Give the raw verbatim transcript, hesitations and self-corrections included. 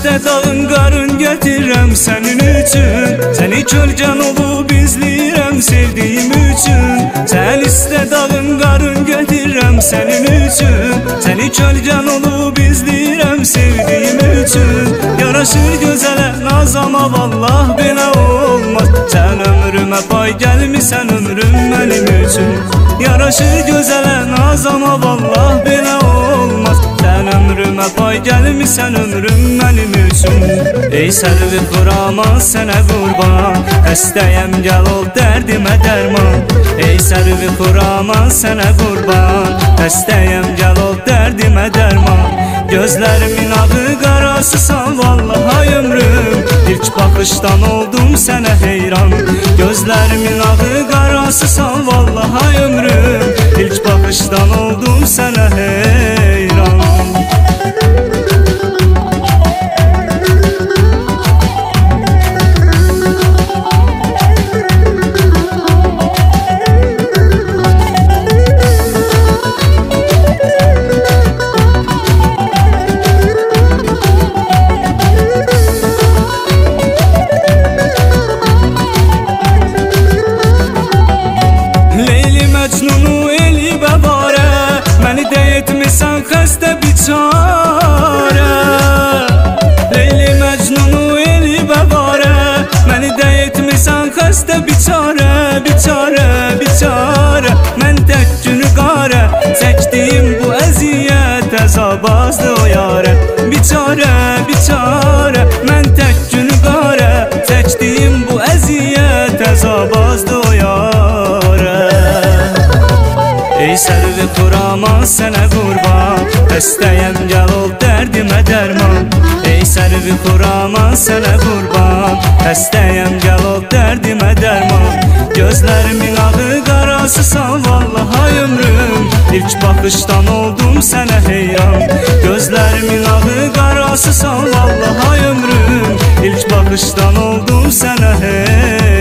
istə dağın qarın gətirəm sənin üçün. Səni kölgən olub izləyirəm sevdiyim üçün. Sən istə dağın qarın gətirəm sənin üçün. Səni kölgən olub izləyirəm sevdiyim üçün. Yaraşır gözələ nazama vallah belə olmaz. Sən ömrümə pay gəlmisən ömrüm mənim üçün. Yaraşır gözələ nazama vallah belə olmaz. Sən ömrümə pay gəlmisən ömrüm mənim üçün. Ey sərvi xuraman sənə qurban, həstəyəm gəl ol dərdimə dərman. Ey sərvi xuraman sənə qurban, həstəyəm gəl ol dərdimə dərman. Gözlərimin ağı qarasısan vallahi ömrüm. İlk baxışdan oldum sənə heyran. Gözlərimin ağı qarasısan vallahi ömrüm. İlk baxışdan oldum sənə heyran. Məcnunu eli bəbarə, məni də etmisən xəstə biçarə. Leyli Məcnunu eli bəbarə, məni də etmisən xəstə biçarə. Biçarə, biçarə, mən tək günü qarə, çəkdiyim bu əziyyət əzabazdı o yarə. Biçarə, biçarə, mən tək günü qarə, çəkdiyim bu əziyyət əzabazdı o yarə. Ey sərvi xuraman sənə qurban, həstəyəm gəl ol dərdimə dərman. Ey sərvi xuraman sənə qurban, həstəyəm gəl ol dərdimə dərman. Gözlərimin ağı qarasısan vallahi ömrüm. İlk baxışdan oldum sənə heyran. Gözlərimin ağı qarasısan vallahi ömrüm. İlk baxışdan oldum sənə heyran.